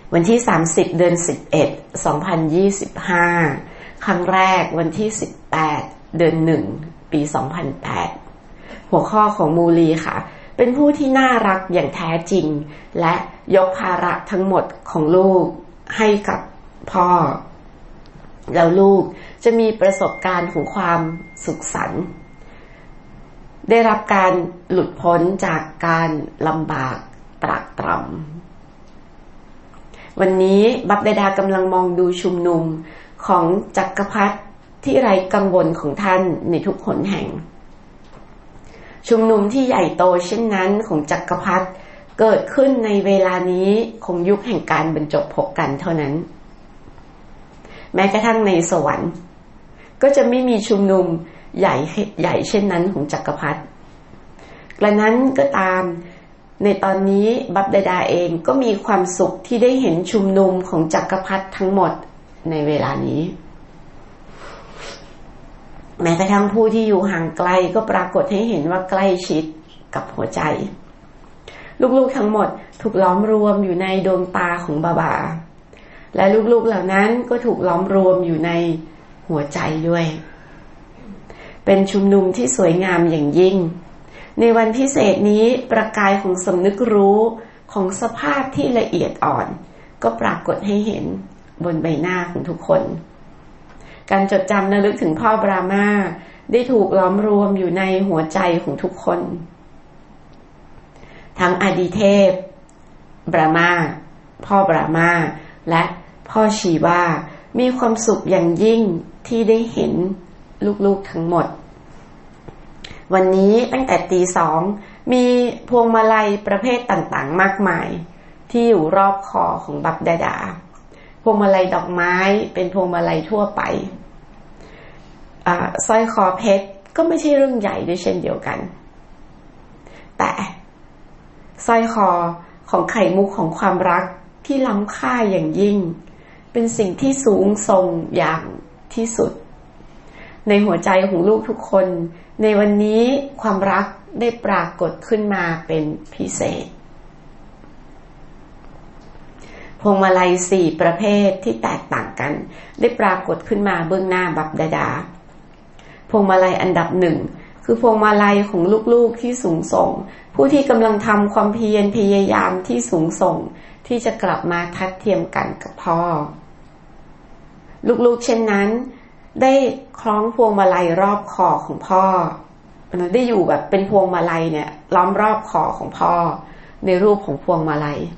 วันที่30เดือน11 2025ครั้งแรกวันที่18เดือน1ปี2008หัวข้อของมูลีค่ะเป็นผู้ที่น่ารักอย่างแท้จริงและยกภาระทั้งหมดของลูกให้กับพ่อแล้วลูกจะมีประสบการณ์ของความสุขสันต์ได้รับการหลุดพ้นจากการลำบากตรากตรำวันนี้บัพดาดากำลังมองดูชุมนุมของจักรพรรดิที่ไร้กังวลของท่านในทุกหนแห่งชุมนุมที่ใหญ่โตเช่นนั้นของจักรพรรดิเกิดขึ้นในเวลานี้คงยุคแห่งการบรรจบพบกันเท่านั้นแม้กระทั่งในสวรรค์ก็จะไม่มีชุมนุมใหญ่เช่นนั้นของจักรพรรดิกระนั้นก็ตามในตอนนี้บัพดาดาเองก็มีความสุขที่ได้เห็นชุมนุมของจักรพรรดิทั้งหมดในเวลานี้แม้กระทั่งผู้ที่อยู่ห่างไกลก็ปรากฏให้เห็นว่าใกล้ชิดกับหัวใจลูกๆทั้งหมดถูกล้อมรวมอยู่ในดวงตาของบาบาและลูกๆเหล่านั้นก็ถูกล้อมรวมอยู่ในหัวใจด้วยเป็นชุมนุมที่สวยงามอย่างยิ่งในวันพิเศษนี้ประกายของสำนึกรู้ของสภาพที่ละเอียดอ่อนก็ปรากฏให้เห็นบนใบหน้าของทุกคนการจดจำระลึกถึงพ่อบรามาได้ถูกล้อมรวมอยู่ในหัวใจของทุกคนทั้งอาดิเทพบรามาพ่อบรามาและพ่อชีวามีความสุขอย่างยิ่งที่ได้เห็นลูกๆทั้งหมดวันนี้ตั้งแต่ตี 2มีพวงมาลัยประเภทต่างๆมากมายที่อยู่รอบคอของบัพดาดาพวงมาลัยดอกไม้เป็นพวงมาลัยทั่วไปสร้อยคอเพชรก็ไม่ใช่เรื่องใหญ่ด้วยเช่นเดียวกันแต่สร้อยคอของไข่มุกของความรักที่ล้ำค่าอย่างยิ่งเป็นสิ่งที่สูงส่งอย่างที่สุดในหัวใจของลูกทุกคนในวันนี้ความรักได้ปรากฏขึ้นมาเป็นพิเศษพวงมาลัย4ประเภทที่แตกต่างกันได้ปรากฏขึ้นมาเบื้องหน้าบัพดาดาพวงมาลัยอันดับ1คือพวงมาลัยของลูกๆที่สูงส่งผู้ที่กำลังทำความเพียรพยายามที่สูงส่งที่จะกลับมาทัดเทียมกันกับพ่อลูกๆเช่นนั้นได้คล้องพวงมาลัยรอบคอของพ่อได้อยู่แบบเป็นพวงมาลัยเนี่ยล้อมรอบคอของพ่อในรูปของพวงมาลัย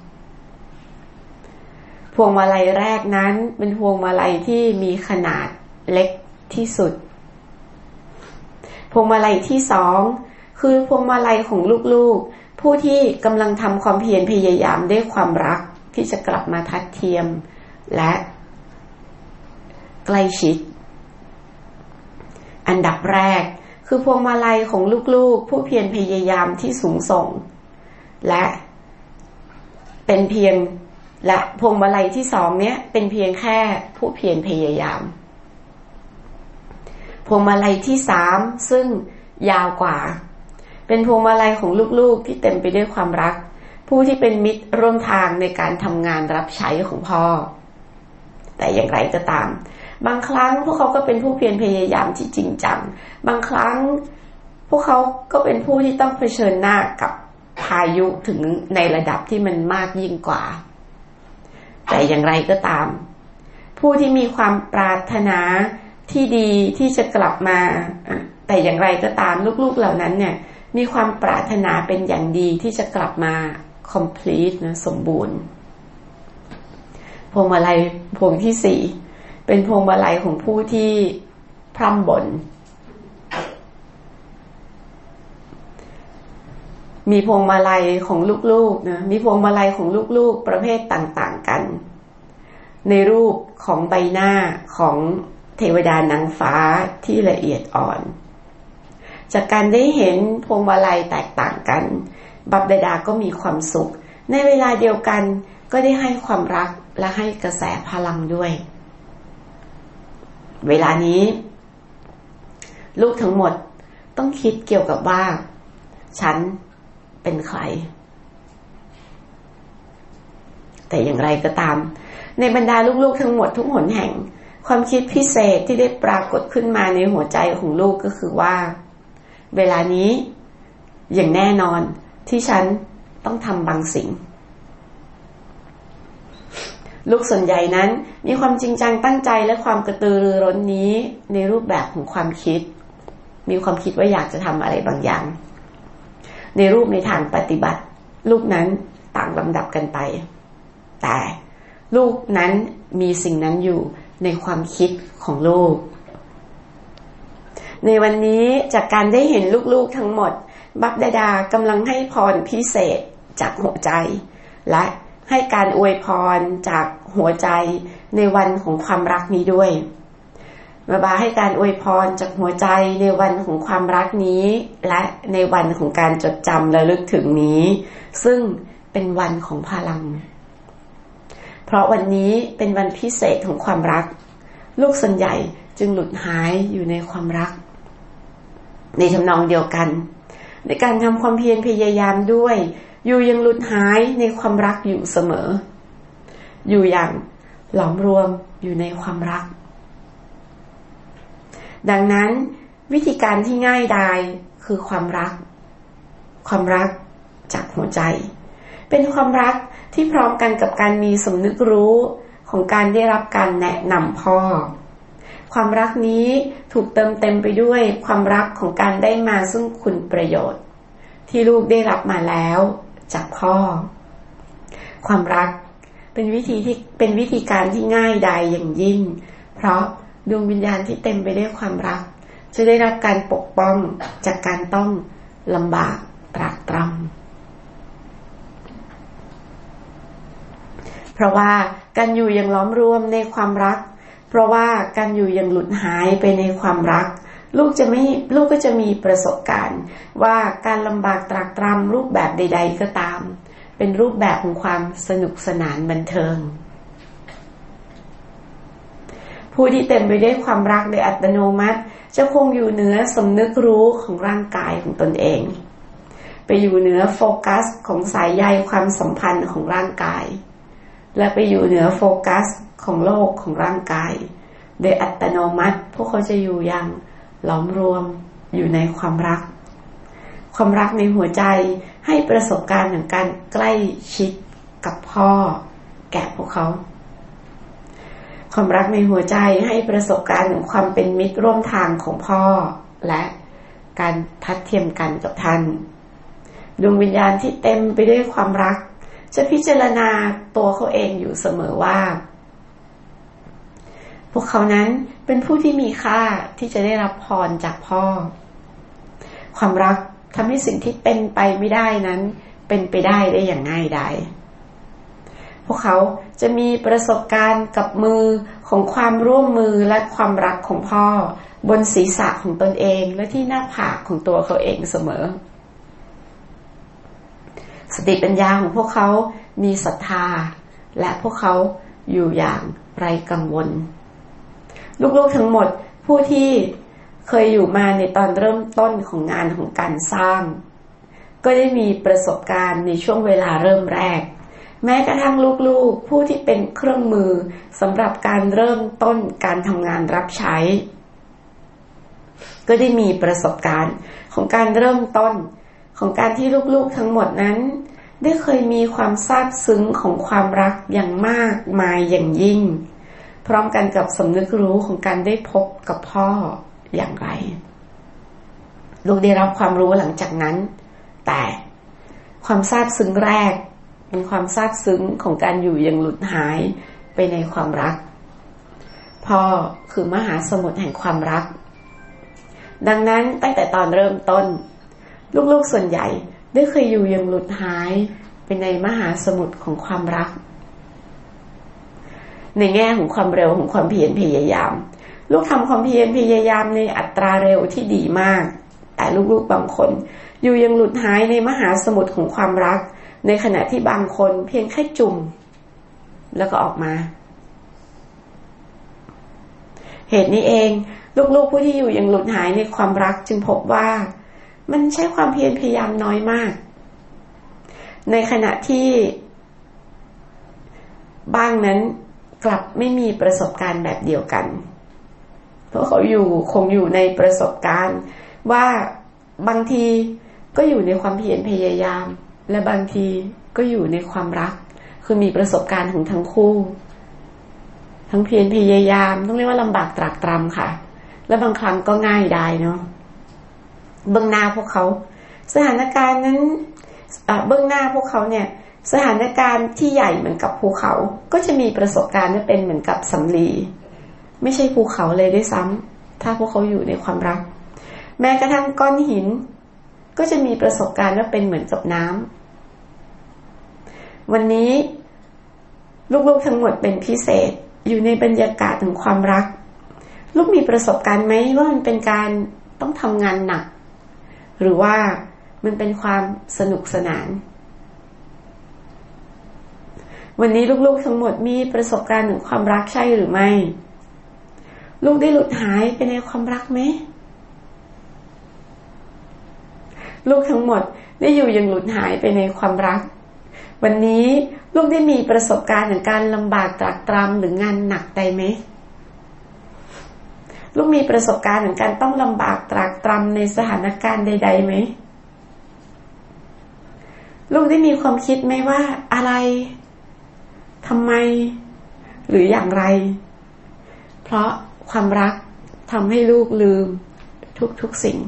พวงมาลัยแรกนั้นเป็นพวงมาลัยที่มีขนาดเล็กที่สุดพวงมาลัยที่2คือพวงมาลัยของลูกๆผู้ที่กำลังทำความเพียรพยายามด้วยความรักที่จะกลับมาทัดเทียมและใกล้ชิดอันดับแรกคือพวงมาลัยของลูกๆผู้เพียรพยายามที่สูงส่งและเป็นเพียงและพวงมาลัยที่2เนี้ยเป็นเพียงแค่ผู้เพียรพยายามพวงมาลัยที่3ซึ่งยาวกว่าเป็นพวงมาลัยของลูกๆที่เต็มไปด้วยความรักผู้ที่เป็นมิตรร่วมทางในการทำงานรับใช้ของพ่อแต่อย่างไรก็ตามบางครั้งพวกเขาก็เป็นผู้เพียรพยายามที่จริงจังบางครั้งพวกเขาก็เป็นผู้ที่ต้องเผชิญหน้ากับพายุถึงในระดับที่มันมากยิ่งกว่าแต่อย่างไรก็ตามผู้ที่มีความปรารถนาที่ดีที่จะกลับมาแต่อย่างไรก็ตามลูกๆเหล่านั้นเนี่ยมีความปรารถนาเป็นอย่างดีที่จะกลับมา complete นะสมบูรณ์พวงมาลัยพวงที่4เป็นพวงมาลัยของผู้ที่พร่ำบ่นมีพวงมาลัยของลูกๆนะมีพวงมาลัยของลูกๆประเภทต่างๆกันในรูปของใบหน้าของเทวดานางฟ้าที่ละเอียดอ่อนจากการได้เห็นพวงมาลัยแตกต่างกันบัพดาดาก็มีความสุขในเวลาเดียวกันก็ได้ให้ความรักและให้กระแสพลังด้วยเวลานี้ลูกทั้งหมดต้องคิดเกี่ยวกับว่าฉันเป็นใครแต่อย่างไรก็ตามในบรรดาลูกๆทั้งหมดทุกหนแห่งความคิดพิเศษที่ได้ปรากฏขึ้นมาในหัวใจของลูกก็คือว่าเวลานี้อย่างแน่นอนที่ฉันต้องทำบางสิ่งลูกส่วนใหญ่นั้นมีความจริงจังตั้งใจและความกระตือรือร้นนี้ในรูปแบบของความคิดมีความคิดว่าอยากจะทำอะไรบางอย่างในรูปในทางปฏิบัติลูกนั้นต่างลำดับกันไปแต่ลูกนั้นมีสิ่งนั้นอยู่ในความคิดของลูกในวันนี้จากการได้เห็นลูกๆทั้งหมดบัพดาดากำลังให้พรพิเศษจากหัวใจและให้การอวยพรจากหัวใจในวันของความรักนี้ด้วยบาให้การอวยพรจากหัวใจในวันของความรักนี้และในวันของการจดจำและลึกถึงนี้ซึ่งเป็นวันของพลังเพราะวันนี้เป็นวันพิเศษของความรักลูกส่วนใหญ่จึงหลุดหายอยู่ในความรักในทำนองเดียวกันในการทำความเพียรพยายามด้วยอยู่ยังหลุดหายในความรักอยู่เสมออยู่อย่างหลอมรวมอยู่ในความรักดังนั้นวิธีการที่ง่ายดายคือความรักจากหัวใจเป็นความรักที่พร้อมกันกับการมีสำนึกรู้ของการได้รับการแนะนำพ่อความรักนี้ถูกเติมเต็มไปด้วยความรักของการได้มาซึ่งคุณประโยชน์ที่ลูกได้รับมาแล้วจากพ่อความรักเป็นวิธีการที่ง่ายดายอย่างยิ่งเพราะดวงวิญญาณที่เต็มไปด้วยความรักจะได้รับการปกป้องจากการต้องลำบากตรากตรำเพราะว่าการอยู่อย่างล้อมรวมในความรักเพราะว่าการอยู่อย่างหลุดหายไปในความรักลูกก็จะมีประสบการณ์ว่าการลำบากตรากตรำรูปแบบใดๆก็ตามเป็นรูปแบบของความสนุกสนานบันเทิงผู้ที่เต็มไปด้วยความรักโดยอัตโนมัติจะคงอยู่เหนือสำนึกรู้ของร่างกายของตนเองไปอยู่เหนือโฟกัสของสายใยความสัมพันธ์ของร่างกายและไปอยู่เหนือโฟกัสของโลกของร่างกายโดยอัตโนมัติพวกเขาจะอยู่อย่างหลอมรวมอยู่ในความรักในหัวใจให้ประสบการณ์ของการใกล้ชิดกับพ่อแก่พวกเขาความรักในหัวใจให้ประสบการณ์ของความเป็นมิตรร่วมทางของพ่อและการทัดเทียมกันกับท่านดวงวิญญาณที่เต็มไปด้วยความรักจะพิจารณาตัวเขาเองอยู่เสมอว่าพวกเขานั้นเป็นผู้ที่มีค่าที่จะได้รับพรจากพ่อความรักทำให้สิ่งที่เป็นไปไม่ได้นั้นเป็นไปได้อย่างง่ายดายพวกเขาจะมีประสบการณ์กับมือของความร่วมมือและความรักของพ่อบนศีรษะของตนเองและที่หน้าผากของตัวเขาเองเสมอสติปัญญาของพวกเขามีศรัทธาและพวกเขาอยู่อย่างไร้กังวลลูกๆทั้งหมดผู้ที่เคยอยู่มาในตอนเริ่มต้นของงานของการสร้างก็ได้มีประสบการณ์ในช่วงเวลาเริ่มแรกแม้กระทั่งลูกๆผู้ที่เป็นเครื่องมือสำหรับการเริ่มต้นการทำงานรับใช้ก็ได้มีประสบการณ์ของการเริ่มต้นของการที่ลูกๆทั้งหมดนั้นได้เคยมีความซาบซึ้งของความรักอย่างมากมายอย่างยิ่งพร้อมกันกับสำนึกรู้ของการได้พบกับพ่ออย่างไรลูกได้รับความรู้หลังจากนั้นแต่ความซาบซึ้งแรกเป็นความซาบซึ้งของการอยู่อย่างหลุดหายไปในความรักพ่อคือมหาสมุทรแห่งความรักดังนั้นตั้งแต่ตอนเริ่มต้นลูกๆส่วนใหญ่ได้เคยอยู่อย่างหลุดหายไปในมหาสมุทรของความรักในแง่ของความเร็วของความเพียรพยายามลูกทำความเพียรพยายามในอัตราเร็วที่ดีมากแต่ลูกๆบางคนอยู่ยังหลุดหายในมหาสมุทรของความรักในขณะที่บางคนเพียงแค่จุ่มแล้วก็ออกมาเหตุนี้เองลูกๆผู้ที่อยู่ยังหลุดหายในความรักจึงพบว่ามันใช้ความเพียรพยายามน้อยมากในขณะที่บ้างนั้นกลับไม่มีประสบการณ์แบบเดียวกันเพราะเขาคงอยู่ในประสบการณ์ว่าบางทีก็อยู่ในความเพียรพยายามและบางทีก็อยู่ในความรักคือมีประสบการณ์ของทั้งคู่ทั้งเพียรพยายามต้องเรียกว่าลำบากตรากตรำค่ะและบางครั้งก็ง่ายได้เนาะเบื้องหน้าพวกเขาสถานการณ์นั้นเบื้องหน้าพวกเขาเนี่ยสถานการณ์ที่ใหญ่เหมือนกับภูเขาก็จะมีประสบการณ์ที่เป็นเหมือนกับสำลีไม่ใช่ภูเขาเลยด้วยซ้ำถ้าพวกเขาอยู่ในความรักแม้กระทั่งก้อนหินก็จะมีประสบการณ์ว่าเป็นเหมือนกับน้ำวันนี้ลูกๆทั้งหมดเป็นพิเศษอยู่ในบรรยากาศของความรักลูกมีประสบการณ์ไหมว่ามันเป็นการต้องทำงานหนักหรือว่ามันเป็นความสนุกสนานวันนี้ลูกๆทั้งหมดมีประสบการณ์ถึงความรักใช่หรือไม่ลูกได้หลุดหายไปในความรักไหมลูกทั้งหมดได้อยู่อย่างหลุดหายไปในความรักวันนี้ลูกได้มีประสบการณ์ถึงการลำบากตรากตรำหรืองานหนักใดไหมลูกมีประสบการณ์ถึงการต้องลำบากตรากตรำในสถานการณ์ใดๆไหมลูกได้มีความคิดไหมว่าอะไรทำไมหรืออย่างไรเพราะความรักทำให้ลูกลืมทุกสิ่ง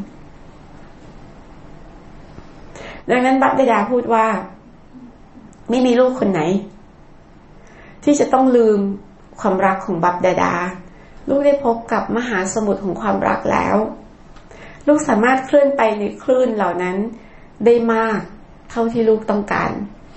ดังนั้นบัพบิดาพูดว่าไม่มีลูกคนไหนที่จะต้องลืมความรักของบัพบิดาลูกได้พบกับมหาสมุทรของความรักแล้วลูกสามารถเคลื่อนไปในคลื่นเหล่านั้นได้มากเท่าที่ลูกต้องการ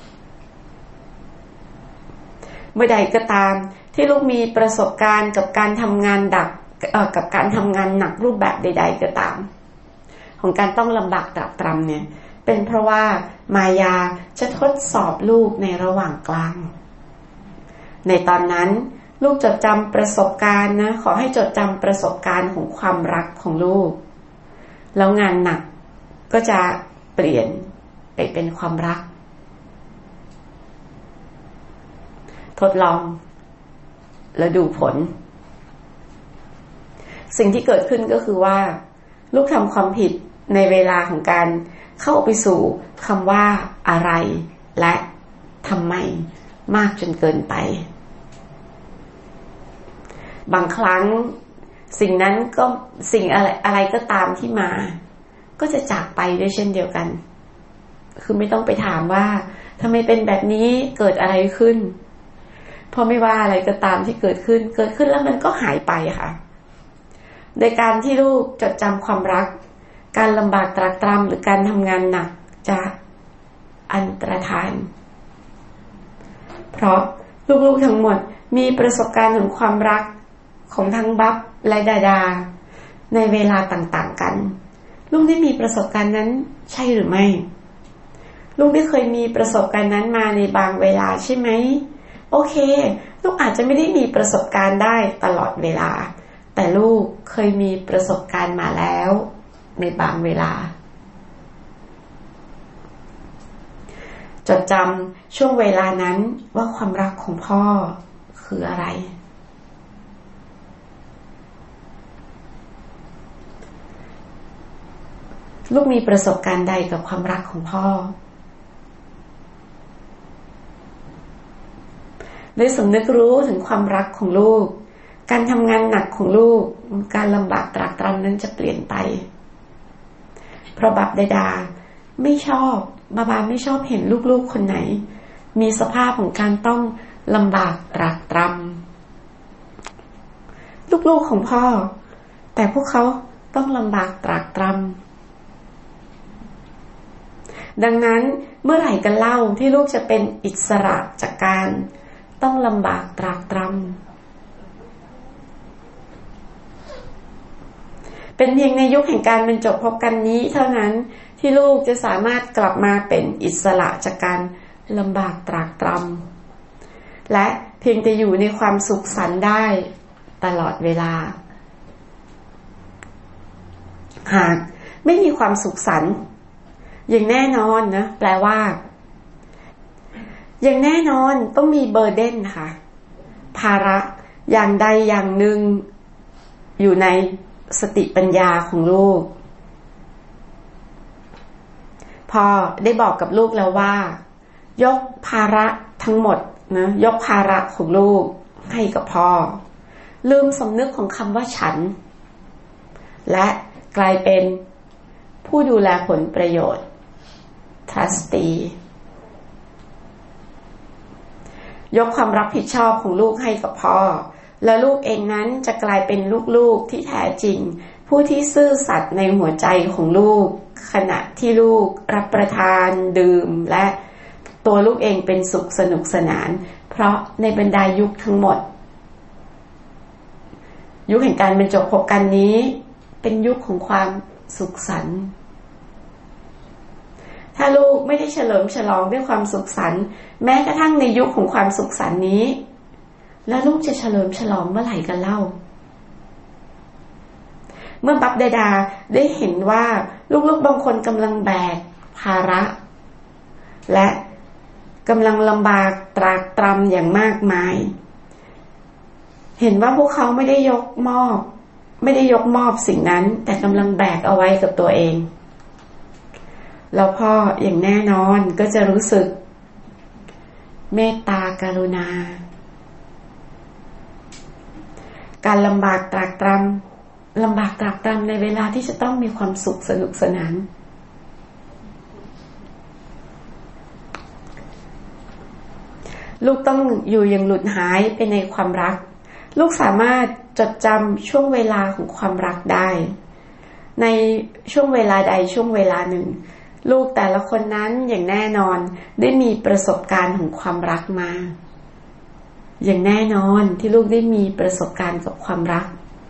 เมื่อใดก็ตามที่ลูกมีประสบการณ์กับการทำงานกับการทำงานหนักรูปแบบใดๆก็ตามของการต้องลำบากตรากตรำเนี่ยเป็นเพราะว่ามายาจะทดสอบลูกในระหว่างกลางในตอนนั้นลูกจดจำประสบการณ์นะขอให้จดจำประสบการณ์ของความรักของลูกแล้วงานหนักก็จะเปลี่ยนไปเป็นความรักทดลองแล้วดูผลสิ่งที่เกิดขึ้นก็คือว่าลูกทำความผิดในเวลาของการเข้าไปสู่คำว่าอะไรและทำไมมากจนเกินไปบางครั้งสิ่งนั้นก็สิ่งอะไรก็ตามที่มาก็จะจากไปด้วยเช่นเดียวกันคือไม่ต้องไปถามว่าทำไมเป็นแบบนี้เกิดอะไรขึ้นเพราะไม่ว่าอะไรก็ตามที่เกิดขึ้นแล้วมันก็หายไปค่ะโดยการที่ลูกจดจำความรักการลำบากตรากตรำหรือการทำงานหนักจะอันตรธานเพราะลูกๆทั้งหมดมีประสบการณ์ถึงความรักของทั้งบัพและดาดาในเวลาต่างๆกันลูกได้มีประสบการณ์นั้นใช่หรือไม่ลูกได้เคยมีประสบการณ์นั้นมาในบางเวลาใช่ไหมโอเคลูกอาจจะไม่ได้มีประสบการณ์ได้ตลอดเวลาแต่ลูกเคยมีประสบการณ์มาแล้วในบางเวลาจดจำช่วงเวลานั้นว่าความรักของพ่อคืออะไรลูกมีประสบการณ์ใดกับความรักของพ่อได้สำนึกรู้ถึงความรักของลูกการทำงานหนักของลูกการลำบากตรากตรำนั้นจะเปลี่ยนไปเพราะบัพบิดาไม่ชอบบาไม่ชอบเห็นลูกๆคนไหนมีสภาพของการต้องลำบากตรากตรำลูกๆของพ่อแต่พวกเขาต้องลำบากตรากตรำดังนั้นเมื่อไหร่กันเล่าที่ลูกจะเป็นอิสระจากการต้องลำบากตรากตรำเป็นเพียงในยุคแห่งการบรรจบพบกันนี้เท่านั้นที่ลูกจะสามารถกลับมาเป็นอิสระจากการลำบากตรากตรำและเพียงจะอยู่ในความสุขสันต์ได้ตลอดเวลาหากไม่มีความสุขสันต์อย่างแน่นอนนะแปลว่าอย่างแน่นอนต้องมีเบอร์เดนค่ะภาระอย่างใดอย่างหนึ่งอยู่ในสติปัญญาของลูกพ่อได้บอกกับลูกแล้วว่ายกภาระทั้งหมดนะยกภาระของลูกให้กับพ่อลืมสำนึกของคำว่าฉันและกลายเป็นผู้ดูแลผลประโยชน์ trustee ยกความรับผิดชอบของลูกให้กับพ่อและลูกเองนั้นจะกลายเป็นลูกๆที่แท้จริงผู้ที่ซื่อสัตย์ในหัวใจของลูกขณะที่ลูกรับประทานดื่มและตัวลูกเองเป็นสุขสนุกสนานเพราะในบรรดายุคทั้งหมดยุคแห่งการบรรจบพบกันนี้เป็นยุคของความสุขสันต์ถ้าลูกไม่ได้เฉลิมฉลองด้วยความสุขสันต์แม้กระทั่งในยุคของความสุขสันต์นี้แล้วลูกจะเฉลิมฉลองเมื่อไหร่กันเล่าเมื่อบัพดาดาได้เห็นว่าลูกๆบางคนกำลังแบกภาระและกำลังลำบากตรากตรำอย่างมากมายเห็นว่าพวกเขาไม่ได้ยกมอบสิ่งนั้นแต่กำลังแบกเอาไว้กับตัวเองแล้วพ่ออย่างแน่นอนก็จะรู้สึกเมตตากรุณาการลำบากตรากตรำในเวลาที่จะต้องมีความสุขสนุกสนานลูกต้องอยู่อย่างหลุดหายไปในความรักลูกสามารถจดจำช่วงเวลาของความรักได้ในช่วงเวลาใดช่วงเวลาหนึ่งลูกแต่ละคนนั้นอย่างแน่นอนได้มีประสบการณ์ของความรักมาอย่างแน่นอนที่ลูกได้มีประสบการณ์กับความรัก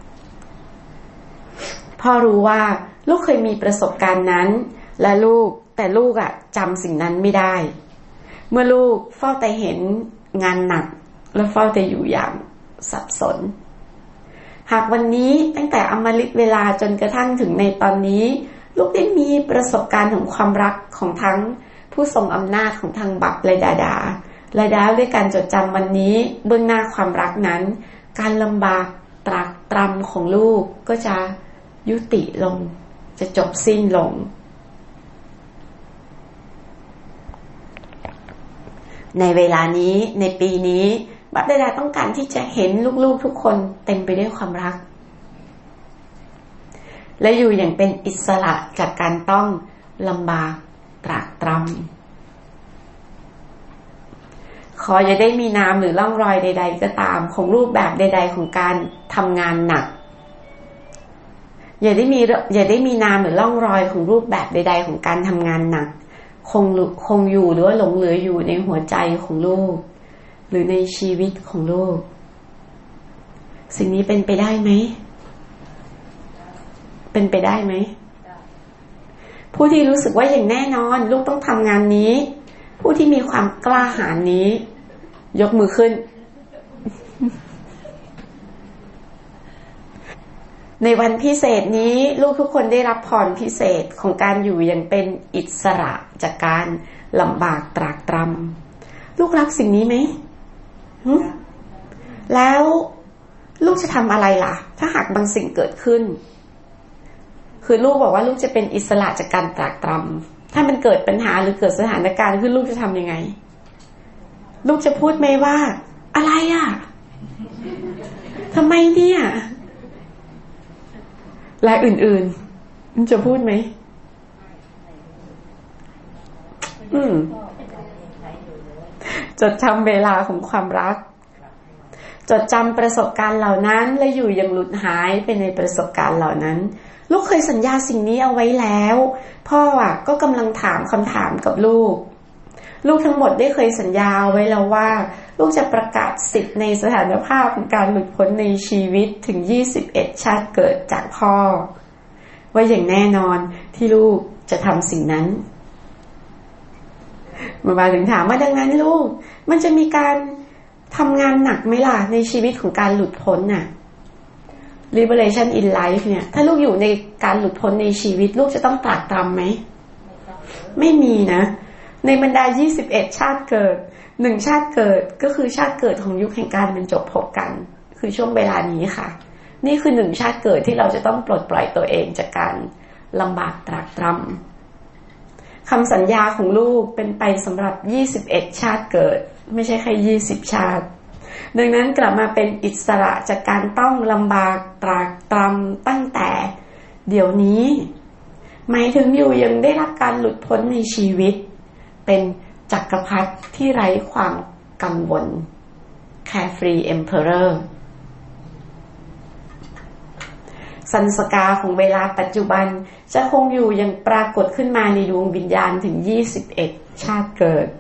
พ่อรู้ว่าลูกเคยมีประสบการณ์นั้นและลูกจำสิ่งนั้นไม่ได้เมื่อลูกเฝ้าแต่เห็นงานหนักและเฝ้าแต่อยู่อย่างสับสนหากวันนี้ตั้งแต่อมฤตเวลาจนกระทั่งถึงในตอนนี้ลูกได้มีประสบการณ์ของความรักของทั้งผู้ทรงอำนาจของทางบัพและดาดาและด้วยการจดจำวันนี้เบื้องหน้าความรักนั้นการลำบากตรากตรำของลูกก็จะยุติลงจะจบสิ้นลงในเวลานี้ในปีนี้บัพดาดาต้องการที่จะเห็นลูกๆทุกคนเต็มไปด้วยความรักและอยู่อย่างเป็นอิสระจากการต้องลำบากตรากตรำขออย่าได้มีนามหรือร่องรอยใดๆก็ตามของรูปแบบใดๆของการทำงานหนักอย่าได้มีนามหรือร่องรอยของรูปแบบใดๆของการทำงานหนักคงอยู่หรือว่าหลงเหลืออยู่ในหัวใจของลูกหรือในชีวิตของลูกสิ่งนี้เป็นไปได้ไหมเป็นไปได้ไหมผู้ที่รู้สึกว่าอย่างแน่นอนลูกต้องทำงานนี้ผู้ที่มีความกล้าหาญนี้ยกมือขึ้นในวันพิเศษนี้ลูกทุกคนได้รับพรพิเศษของการอยู่อย่างเป็นอิสระจากการลำบากตรากตรำลูกรักสิ่งนี้ไหมแล้วลูกจะทำอะไรล่ะถ้าหากบางสิ่งเกิดขึ้นคือลูกบอกว่าลูกจะเป็นอิสระจากการตรากตรำถ้ามันเกิดปัญหาหรือเกิดสถานการณ์ขึ้นลูกจะทำยังไงลูกจะพูดไหมว่าอะไรอ่ะทำไมเนี่ยและอื่นๆมันจะพูดไหมจดจำเวลาของความรักจดจำประสบการณ์เหล่านั้นและอยู่อย่างหลุดหายไปในประสบการณ์เหล่านั้นลูกเคยสัญญาสิ่งนี้เอาไว้แล้วพ่อก็กำลังถามคำถามกับลูกทั้งหมดได้เคยสัญญาไว้แล้วว่าลูกจะประกาศสิทธิ์ในสถานภาพของการหลุดพ้นในชีวิตถึง21ชาติเกิดจากพ่อว่าอย่างแน่นอนที่ลูกจะทำสิ่งนั้นมาถึงถามว่าดังนั้นลูกมันจะมีการทำงานหนักไหมล่ะในชีวิตของการหลุดพ้นน่ะ Liberation in Life เนี่ยถ้าลูกอยู่ในการหลุดพ้นในชีวิตลูกจะต้องตรากตรำไหมไม่มีนะในบรรดา21ชาติเกิด1ชาติเกิดก็คือชาติเกิดของยุคแห่งการบรรจบพบกันคือช่วงเวลานี้ค่ะนี่คือ1ชาติเกิดที่เราจะต้องปลดปล่อยตัวเองจากการลำบากตรากตรำคำสัญญาของลูกเป็นไปสำหรับ21ชาติเกิดไม่ใช่แค่20ชาติดังนั้นกลับมาเป็นอิสระจากการต้องลำบากตรากตรำตั้งแต่เดี๋ยวนี้หมายถึงอยู่ยังได้รับการหลุดพ้นในชีวิตเป็นจักรพรรดิที่ไร้ความกังวล Carefree Emperor สันสกาของเวลาปัจจุบันจะคงอยู่ยังปรากฏขึ้นมาในดวงวิญญาณถึง21ชาติเกิด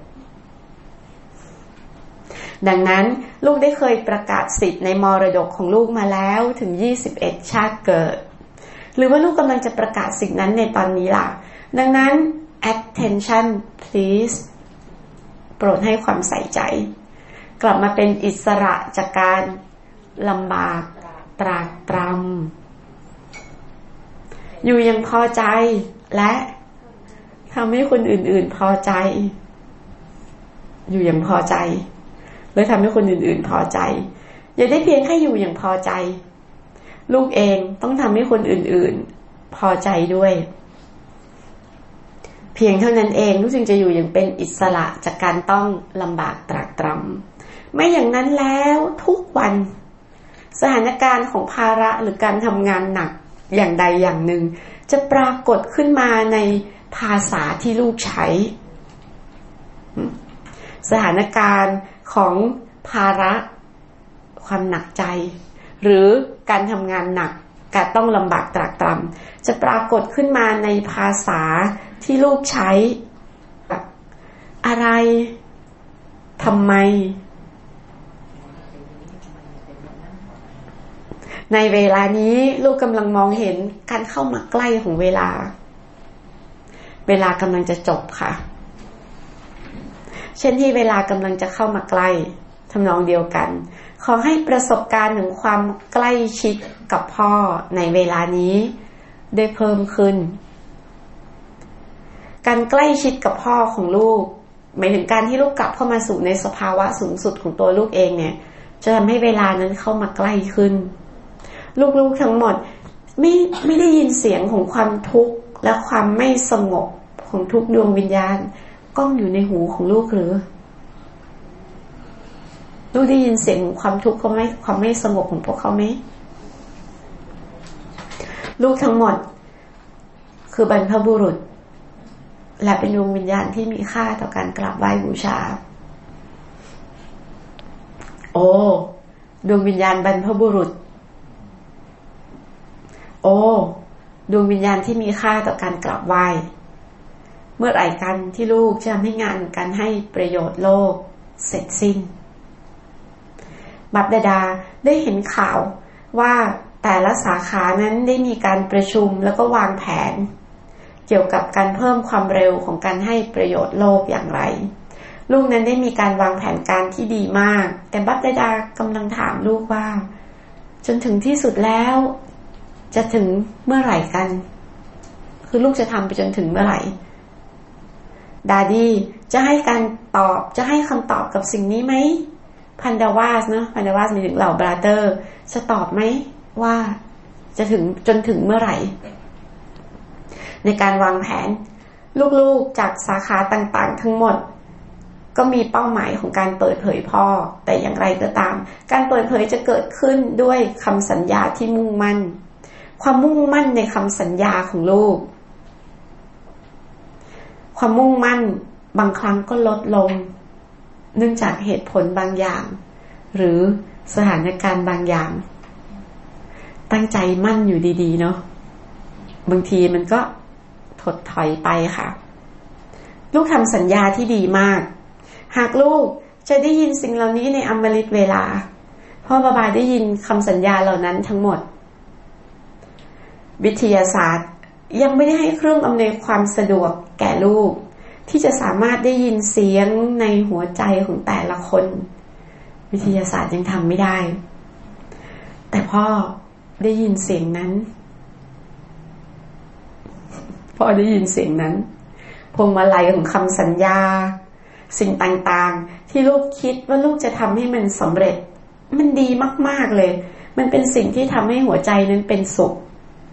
ดังนั้นลูกได้เคยประกาศสิทธิ์ในมรดกของลูกมาแล้วถึง21ชาติเกิดหรือว่าลูกกำลังจะประกาศสิ่งนั้นในตอนนี้ล่ะดังนั้น attention please โปรดให้ความใส่ใจกลับมาเป็นอิสระจากการลำบากตรากตรำอยู่ยังพอใจและทำให้คนอื่นๆพอใจอยู่ยังพอใจและทำให้คนอื่นๆพอใจอย่าได้เพียงแค่อยู่อย่างพอใจลูกเองต้องทำให้คนอื่นๆพอใจด้วยเพียงเท่านั้นเองลูกจึงจะอยู่อย่างเป็นอิสระจากการต้องลำบากตรากตรำไม่อย่างนั้นแล้วทุกวันสถานการณ์ของภาระหรือการทำงานหนักอย่างใดอย่างหนึ่งจะปรากฏขึ้นมาในภาษาที่ลูกใช้สถานการณ์ของภาระความหนักใจหรือการทำงานหนักการต้องลำบากตรากตรำจะปรากฏขึ้นมาในภาษาที่ลูกใช้อะไรทำไมในเวลานี้ลูกกำลังมองเห็นการเข้ามาใกล้ของเวลากำลังจะจบค่ะเช่นที่เวลากำลังจะเข้ามาใกล้ทำนองเดียวกันขอให้ประสบการณ์ถึงความใกล้ชิดกับพ่อในเวลานี้ได้เพิ่มขึ้นการใกล้ชิดกับพ่อของลูกหมายถึงการที่ลูกกลับเข้ามาสู่ในสภาวะสูงสุดของตัวลูกเองเนี่ยจะทำให้เวลานั้นเข้ามาใกล้ขึ้นลูกๆทั้งหมดไม่ได้ยินเสียงของความทุกข์และความไม่สงบของทุกดวงวิญญาณก้องอยู่ในหูของลูกหรือลูกได้ยินเสียงความทุกข์ความไม่สงบของพวกเขาไหมลูกทั้งหมดคือบรรพบุรุษและเป็นดวงวิญญาณที่มีค่าต่อการกราบไหว้บูชาโอ้ดวงวิญญาณบรรพบุรุษโอ้ดวงวิญญาณที่มีค่าต่อการกราบไหว้เมื่อไหร่กันที่ลูกจะทำให้งานการให้ประโยชน์โลกเสร็จสิ้นบัพดาได้เห็นข่าวว่าแต่ละสาขานั้นได้มีการประชุมแล้วก็วางแผนเกี่ยวกับการเพิ่มความเร็วของการให้ประโยชน์โลกอย่างไรลูกนั้นได้มีการวางแผนการที่ดีมากแต่บัพดากำลังถามลูกว่าจนถึงที่สุดแล้วจะถึงเมื่อไหร่กันคือลูกจะทำไปจนถึงเมื่อไหร่ดาดี้จะให้คำตอบกับสิ่งนี้ไหมพันดาวาสเนาะพันดาวาสหมายถึงเหล่าบราเตอร์จะตอบไหมว่าจะถึงจนถึงเมื่อไหร่ในการวางแผนลูกๆจากสาขาต่างๆทั้งหมดก็มีเป้าหมายของการเปิดเผยพ่อแต่อย่างไรก็ตามการเปิดเผยจะเกิดขึ้นด้วยคำสัญญาที่มุ่งมั่นความมุ่งมั่นในคำสัญญาของลูกความมุ่งมั่นบางครั้งก็ลดลงเนื่องจากเหตุผลบางอย่างหรือสถานการณ์บางอย่างตั้งใจมั่นอยู่ดีๆเนาะบางทีมันก็ถดถอยไปค่ะลูกทำสัญญาที่ดีมากหากลูกจะได้ยินสิ่งเหล่านี้ในอมฤตเวลาพ่อบาบาได้ยินคำสัญญาเหล่านั้นทั้งหมดวิทยาศาสตร์ยังไม่ได้ให้เครื่องอำนวยความสะดวกแก่ลูกที่จะสามารถได้ยินเสียงในหัวใจของแต่ละคนวิทยาศาสตร์ยังทำไม่ได้แต่พ่อได้ยินเสียงนั้นพ่อได้ยินเสียงนั้นพวงมาลัยของคำสัญญาสิ่งต่างๆที่ลูกคิดว่าลูกจะทำให้มันสำเร็จมันดีมากๆเลยมันเป็นสิ่งที่ทำให้หัวใจนั้นเป็นสุข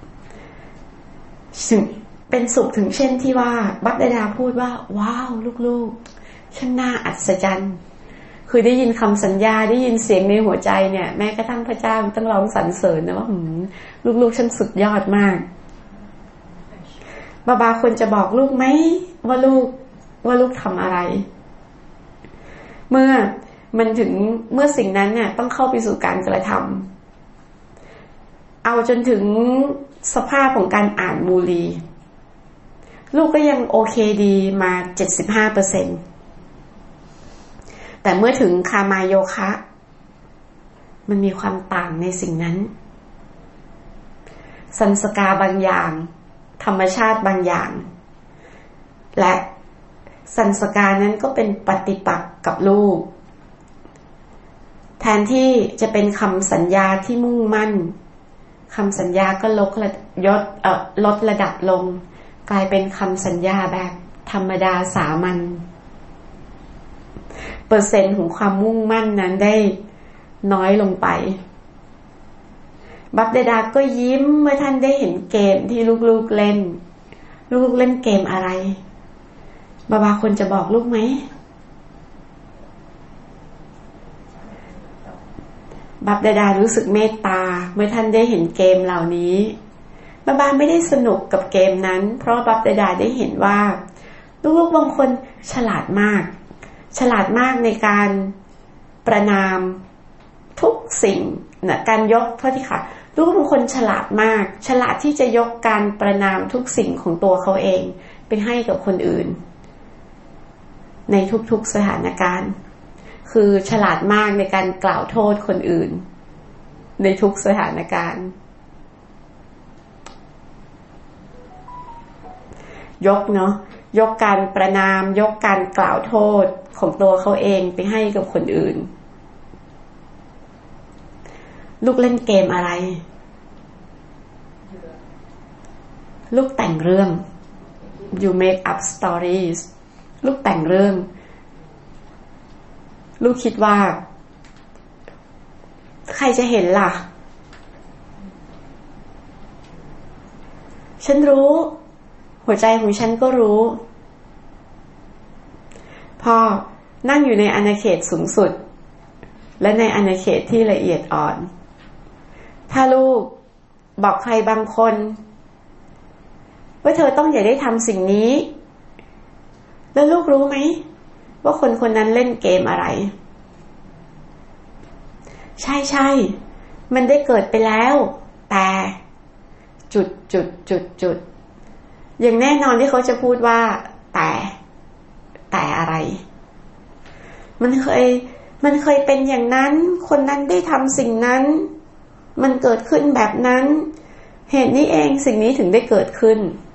เป็นสุขถึงเช่นที่ว่าบัพดาพูดว่าว้าวลูกๆช่างน่าอัศจรรย์คือได้ยินคำสัญญาได้ยินเสียงในหัวใจเนี่ยแม้กระทั่งพระเจ้าต้องร้องสรรเสริญนะว่าลูกๆฉันสุดยอดมากบาควรจะบอกลูกไหมว่าลูกทำอะไรเมื่อสิ่งนั้นเนี่ยต้องเข้าไปสู่การกระทำเอาจนถึงสภาพของการอ่านมูลีลูกก็ยังโอเคดีมา 75% แต่เมื่อถึงคามาโยคะมันมีความต่างในสิ่งนั้นสันสกาบางอย่างธรรมชาติบางอย่างและสันสกานั้นก็เป็นปฏิปักษ์กับลูกแทนที่จะเป็นคำสัญญาที่มุ่งมั่นคำสัญญาก็ลดระดับลงกลายเป็นคำสัญญาแบบธรรมดาสามัญเปอร์เซ็นต์ของความมุ่งมั่นนั้นได้น้อยลงไปบัพดาก็ยิ้มเมื่อท่านได้เห็นเกมที่ลูกๆเล่นลูกเล่นเกมอะไรบาควรจะบอกลูกไหมบัพดารู้สึกเมตตาเมื่อท่านได้เห็นเกมเหล่านี้บาไม่ได้สนุกกับเกมนั้นเพราะบัพดาได้เห็นว่าลูกๆบางคนฉลาดมากในการประนามทุกสิ่งนะการยกโทษทีค่ะลูกบางคนฉลาดมากฉลาดที่จะยกการประนามทุกสิ่งของตัวเขาเองไปให้กับคนอื่นในทุกๆสถานการณ์คือฉลาดมากในการกล่าวโทษคนอื่นในทุกสถานการณ์ยกการประนามยกการกล่าวโทษของตัวเขาเองไปให้กับคนอื่นลูกเล่นเกมอะไรลูกแต่งเรื่อง you make up stories ลูกแต่งเรื่องลูกคิดว่าใครจะเห็นล่ะฉันรู้หัวใจของฉันก็รู้พ่อนั่งอยู่ในอาณาเขตสูงสุดและในอาณาเขตที่ละเอียดอ่อนถ้าลูกบอกใครบางคนว่าเธอต้องอย่าได้ทำสิ่งนี้แล้วลูกรู้ไหมว่าคนนั้นเล่นเกมอะไรใช่มันได้เกิดไปแล้วแต่จุดอย่างแน่นอนที่เขาจะพูดว่าแต่อะไรมันเคยเป็นอย่างนั้นคนนั้นได้ทำสิ่งนั้นมันเกิดขึ้นแบบนั้นเหตุนี้เองสิ่งนี้ถึงได้เกิดขึ้น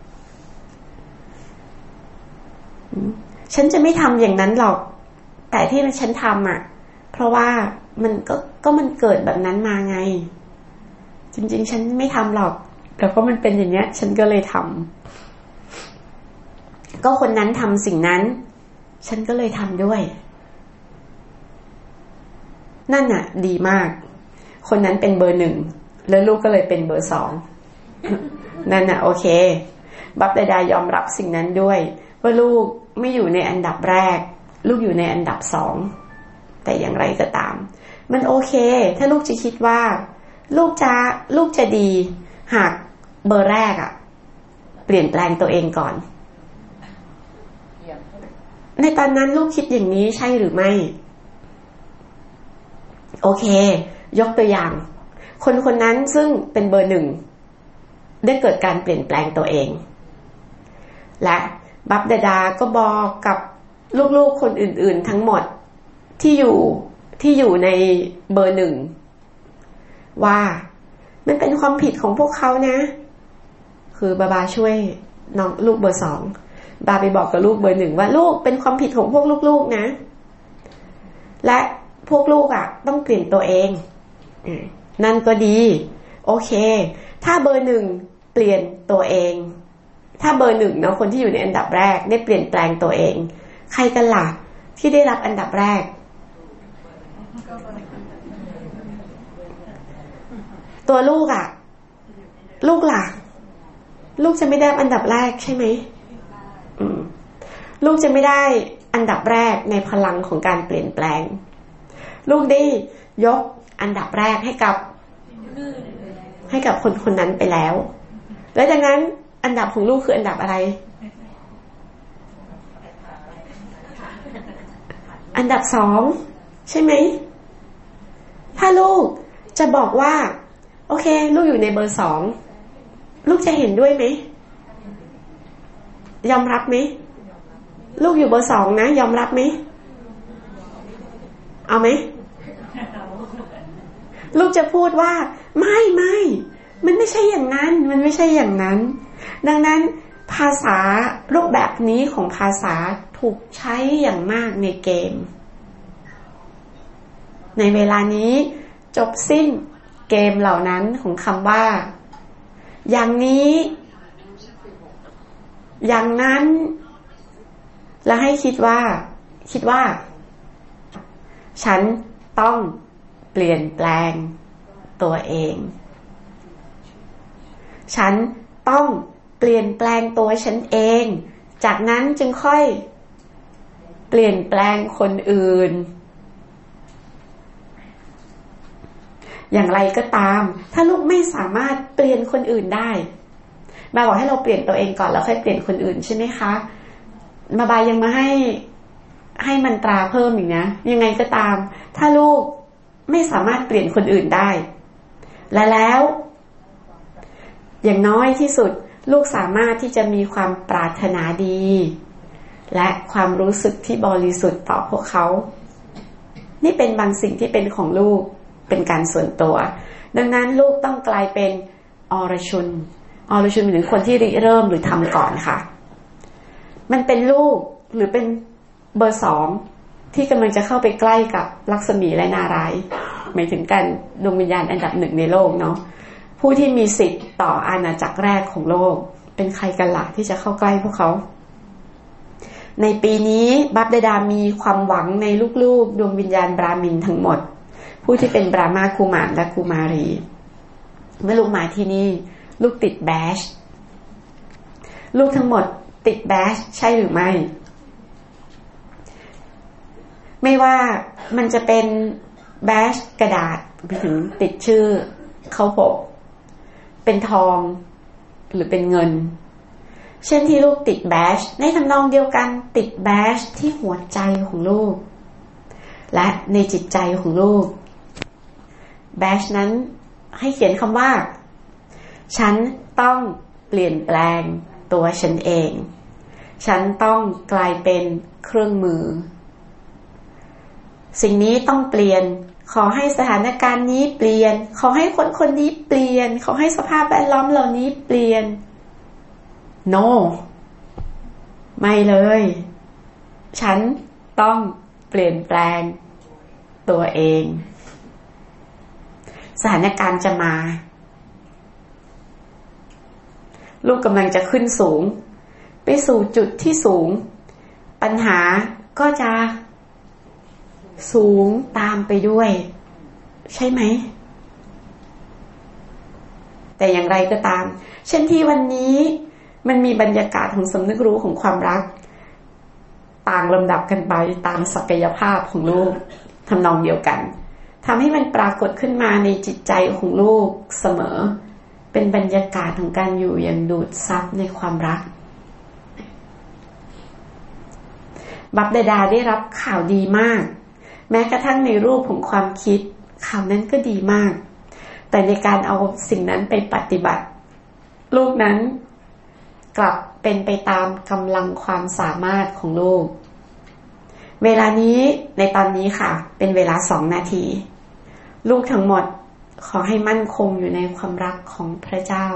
ฉันจะไม่ทำอย่างนั้นหรอกแต่ที่ฉันทำอ่ะเพราะว่ามันมันเกิดแบบนั้นมาไงจริงๆฉันไม่ทำหรอกแต่ก็มันเป็นอย่างเนี้ยฉันก็เลยทำก็คนนั้นทำสิ่งนั้นฉันก็เลยทำด้วยนั่นน่ะดีมากคนนั้นเป็นเบอร์ 1แล้วลูกก็เลยเป็นเบอร์ 2นั่นน่ะโอเคบัพดายอมรับสิ่งนั้นด้วยว่าลูกไม่อยู่ในอันดับแรกลูกอยู่ในอันดับ2แต่อย่างไรก็ตามมันโอเคถ้าลูกจะคิดว่าลูกจะดีหากเบอร์แรกอ่ะเปลี่ยนแปลงตัวเองก่อนในตอนนั้นลูกคิดอย่างนี้ใช่หรือไม่โอเคยกตัวอย่างคนนั้นซึ่งเป็นเบอร์ 1ได้เกิดการเปลี่ยนแปลงตัวเองและบัพดาก็บอกกับลูกๆคนอื่นๆทั้งหมดที่อยู่ในเบอร์ 1ว่ามันเป็นความผิดของพวกเขานะคือบาช่วยน้องลูกเบอร์ 2บาไปบอกกับลูกเบอร์ 1ว่าลูกเป็นความผิดของพวกลูกๆนะและพวกลูกอ่ะต้องเปลี่ยนตัวเองนั่นก็ดีโอเคถ้าเบอร์ 1เปลี่ยนตัวเองถ้าเบอร์หนึ่งเนาะคนที่อยู่ในอันดับแรกได้เปลี่ยนแปลงตัวเองใครกันล่ะที่ได้รับอันดับแรกตัวลูกอะลูกล่ะลูกจะไม่ได้อันดับแรกใช่ไหมลูกจะไม่ได้อันดับแรกในพลังของการเปลี่ยนแปลงลูกได้ยกอันดับแรกให้กับคนคนนั้นไปแล้วแล้วดังนั้นอันดับของลูกคืออันดับอะไรอันดับ2ใช่ไหมถ้าลูกจะบอกว่าโอเคลูกอยู่ในเบอร์2ลูกจะเห็นด้วยไหมยอมรับไหมลูกอยู่เบอร์2นะยอมรับไหมเอาไหมลูกจะพูดว่าไม่มันไม่ใช่อย่างนั้นมันไม่ใช่อย่างนั้นดังนั้นภาษารูปแบบนี้ของภาษาถูกใช้อย่างมากในเกมในเวลานี้จบสิ้นเกมเหล่านั้นของคำว่าอย่างนี้อย่างนั้นแล้วให้คิดว่าฉันต้องเปลี่ยนแปลงตัวเองฉันต้องเปลี่ยนแปลงตัวฉันเองจากนั้นจึงค่อยเปลี่ยนแปลงคนอื่นอย่างไรก็ตามถ้าลูกไม่สามารถเปลี่ยนคนอื่นได้มาบอกให้เราเปลี่ยนตัวเองก่อนแล้วค่อยเปลี่ยนคนอื่นใช่ไหมคะมาบายยังมาให้มันตราเพิ่มอีกนะยังไงก็ตามถ้าลูกไม่สามารถเปลี่ยนคนอื่นได้แล้วอย่างน้อยที่สุดลูกสามารถที่จะมีความปรารถนาดีและความรู้สึกที่บริสุทธิ์ต่อพวกเขานี่เป็นบางสิ่งที่เป็นของลูกเป็นการส่วนตัวดังนั้นลูกต้องกลายเป็นอรชุนหมายถึงคนที่ริเริ่มหรือทำก่อนค่ะมันเป็นลูกหรือเป็นเบอร์2ที่กำลังจะเข้าไปใกล้กับลักษมีและนารายณ์หมายถึงการดวงวิญญาณอันดับ1ในโลกเนาะผู้ที่มีสิทธิ์ต่ออาณาจักรแรกของโลกเป็นใครกันล่ะที่จะเข้าใกล้พวกเขาในปีนี้บัพเดดามีความหวังในลูกๆดวงวิญญาณบราหมินทั้งหมดผู้ที่เป็นบราหมากุมารและกุมารีเมื่อลูกมาที่นี่ลูกติดแบชลูกทั้งหมดติดแบชใช่หรือไม่ว่ามันจะเป็นแบชกระดาษไปถึงติดชื่อเขาปกเป็นทองหรือเป็นเงินเช่นที่ลูกติดแบชในทำนองเดียวกันติดแบชที่หัวใจของลูกและในจิตใจของลูกแบชนั้นให้เขียนคำว่าฉันต้องเปลี่ยนแปลงตัวฉันเองฉันต้องกลายเป็นเครื่องมือสิ่งนี้ต้องเปลี่ยนขอให้สถานการณ์นี้เปลี่ยนขอให้คนคนนี้เปลี่ยนขอให้สภาพแวดล้อมเหล่านี้เปลี่ยน no ไม่เลยฉันต้องเปลี่ยนแปลงตัวเองสถานการณ์จะมาลูกกำลังจะขึ้นสูงไปสู่จุดที่สูงปัญหาก็จะสูงตามไปด้วยใช่ไหมแต่อย่างไรก็ตามเช่นที่วันนี้มันมีบรรยากาศของสำนึกรู้ของความรักต่างลำดับกันไปตามศักยภาพของลูกทำนองเดียวกันทำให้มันปรากฏขึ้นมาในจิตใจของลูกเสมอเป็นบรรยากาศของการอยู่อย่างดูดซับในความรักบัพเดดาได้รับข่าวดีมากแม้กระทั่งในรูปของความคิดข่าวนั้นก็ดีมากแต่ในการเอาสิ่งนั้นไปปฏิบัติลูกนั้นกลับเป็นไปตามกำลังความสามารถของลูกเวลานี้ในตอนนี้ค่ะเป็นเวลา2 นาทีลูกทั้งหมดขอให้มั่นคงอยู่ในความรักของพระเจ้า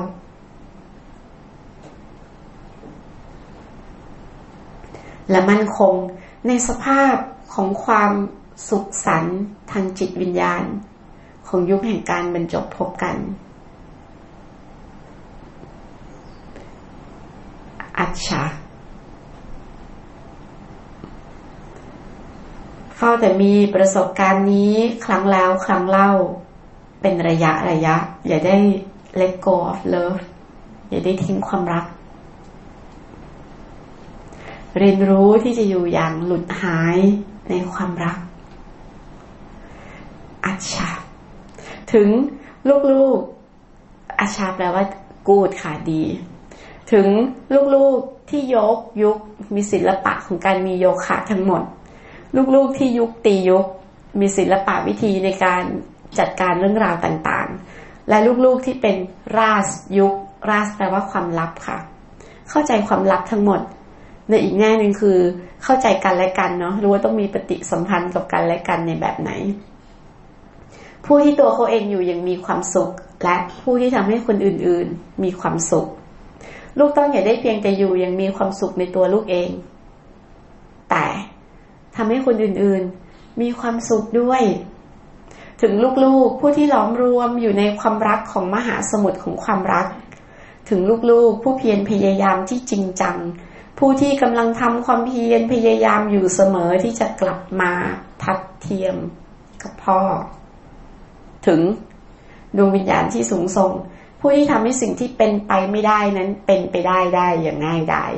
และมั่นคงในสภาพของความสุขสันต์ทางจิตวิญญาณของยุคแห่งการบรรจบพบกันชาเฝ้าแต่มีประสบการณ์นี้ครั้งแล้วครั้งเล่าเป็นระยะอย่าได้ let go of love อย่าได้ทิ้งความรักเรียนรู้ที่จะอยู่อย่างหลุดหายในความรักอัชชาถึงลูกๆอัชชาแปลว่ากูดค่ะดีถึงลูกๆที่ยุคมีศิลปะของการมีโยคะทั้งหมดลูกๆที่ยุคตียุคมีศิลปะวิธีในการจัดการเรื่องราวต่างๆและลูกๆที่เป็นราชยุคราชแปลว่าความลับค่ะเข้าใจความลับทั้งหมดในอีกแง่นึงคือเข้าใจกันและกันเนาะรู้ว่าต้องมีปฏิสัมพันธ์กับกันและกันในแบบไหนผู้ที่ตัวเขาเองอยู่ยังมีความสุขและผู้ที่ทำให้คนอื่นๆมีความสุขลูกต้องอย่าได้เพียงแต่อยู่ยังมีความสุขในตัวลูกเองแต่ทำให้คนอื่นๆมีความสุขด้วยถึงลูกๆผู้ที่ล้อมรวมอยู่ในความรักของมหาสมุทรของความรักถึงลูกๆผู้เพียรพยายามที่จริงจังผู้ที่กำลังทำความเพียรพยายามอยู่เสมอที่จะกลับมาทัดเทียมกับพ่อถึงดวงวิญญาณที่สูงส่งผู้ที่ทำให้สิ่งที่เป็นไปไม่ได้นั้นเป็นไปได้อย่างง่ายดาย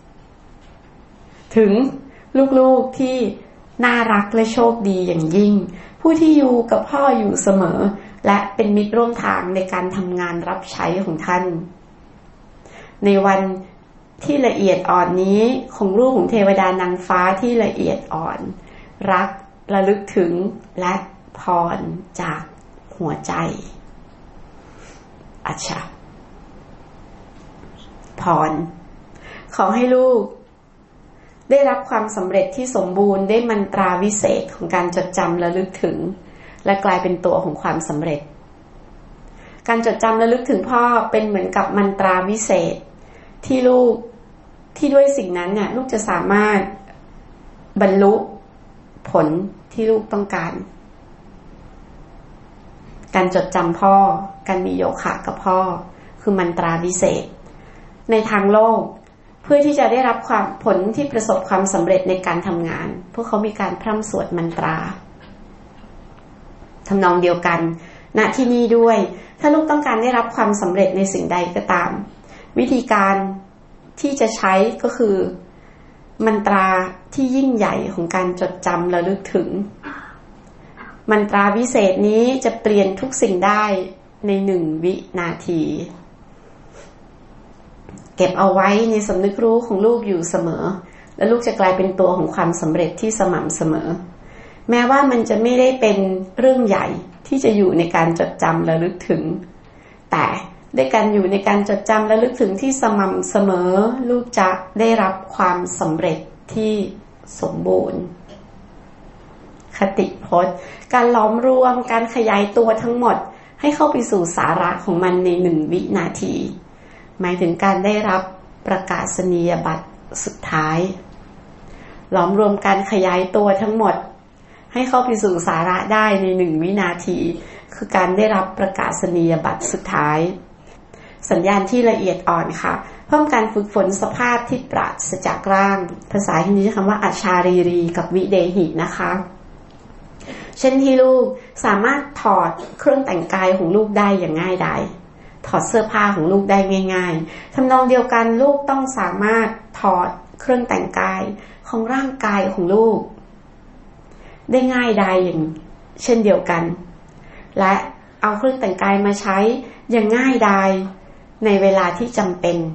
ถึงลูกๆที่น่ารักและโชคดีอย่างยิ่งผู้ที่อยู่กับพ่ออยู่เสมอและเป็นมิตรร่วมทางในการทำงานรับใช้ของท่านในวันที่ละเอียดอ่อนนี้ของรูปของเทวดานางฟ้าที่ละเอียดอ่อนรักระลึกถึงและพรจากหัวใจอัชชาพรขอให้ลูกได้รับความสำเร็จที่สมบูรณ์ได้มันตราวิเศษของการจดจำระลึกถึงและกลายเป็นตัวของความสำเร็จการจดจำระลึกถึงพ่อเป็นเหมือนกับมันตราวิเศษที่ลูกที่ด้วยสิ่งนั้นเนี่ยลูกจะสามารถบรรลุผลที่ลูกต้องการการจดจำพ่อการมีโยคะกับพ่อคือมันตราวิเศษในทางโลกเพื่อที่จะได้รับความผลที่ประสบความสำเร็จในการทำงานพวกเขามีการพร่ำสวดมันตราทำนองเดียวกันณที่นี่ด้วยถ้าลูกต้องการได้รับความสำเร็จในสิ่งใดก็ตามวิธีการที่จะใช้ก็คือมันตราที่ยิ่งใหญ่ของการจดจำระลึกถึงมันตราวิเศษนี้จะเปลี่ยนทุกสิ่งได้ใน1 วินาทีเก็บเอาไว้ในสำนึกรู้ของลูกอยู่เสมอและลูกจะกลายเป็นตัวของความสำเร็จที่สม่ำเสมอแม้ว่ามันจะไม่ได้เป็นเรื่องใหญ่ที่จะอยู่ในการจดจำระลึกถึงแต่ด้วยการอยู่ในการจดจำระลึกถึงที่สม่ำเสมอลูกจะได้รับความสำเร็จที่สมบูรณ์คติพจน์การล้อมรวมการขยายตัวทั้งหมดให้เข้าไปสู่สาระของมันใน1 วินาทีหมายถึงการได้รับประกาศนียบัตรสุดท้ายล้อมรวมการขยายตัวทั้งหมดให้เข้าไปสู่สาระได้ใน1 วินาทีคือการได้รับประกาศนียบัตรสุดท้ายสัญญาณที่ละเอียดอ่อนค่ะเพิ่มการฝึกฝนสภาพที่ปราศจากร่างภาษาฮินดีใช้คำว่าอัชชารีกับวิเดหินะคะเช่นที่ลูกสามารถถอดเครื่องแต่งกายของลูกได้อย่างง่ายดายถอดเสื้อผ้าของลูกได้ง่ายๆทำนองเดียวกันลูกต้องสามารถถอดเครื่องแต่งกายของร่างกายของลูกได้ง่ายดายอย่างเช่นเดียวกันและเอาเครื่องแต่งกายมาใช้อย่างง่ายดายในเวลาที่จำเป็น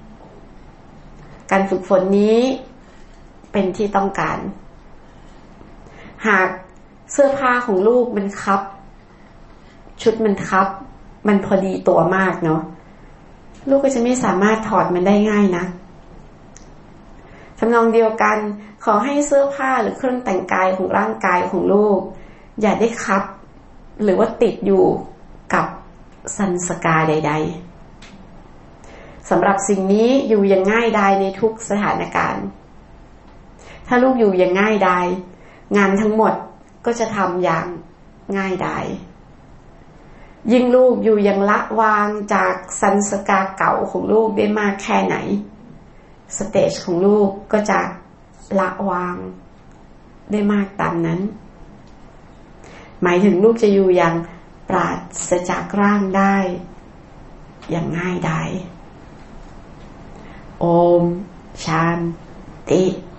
การฝึกฝนนี้เป็นที่ต้องการหากเสื้อผ้าของลูกมันคับชุดมันคับมันพอดีตัวมากเนาะลูกก็จะไม่สามารถถอดมันได้ง่ายนะทำนองเดียวกันขอให้เสื้อผ้าหรือเครื่องแต่งกายของร่างกายของลูกอย่าได้คับหรือว่าติดอยู่กับสันสกาใดๆสำหรับสิ่งนี้อยู่อย่างง่ายดายในทุกสถานการณ์ถ้าลูกอยู่อย่างง่ายดายงานทั้งหมดก็จะทำอย่างง่ายดายยิ่งลูกอยู่อย่างละวางจากสันสกาเก่าของลูกได้มากแค่ไหนสเตจของลูกก็จะละวางได้มากตามนั้นหมายถึงลูกจะอยู่อย่างปราศจากร่างได้อย่างง่ายดายโอมชานติ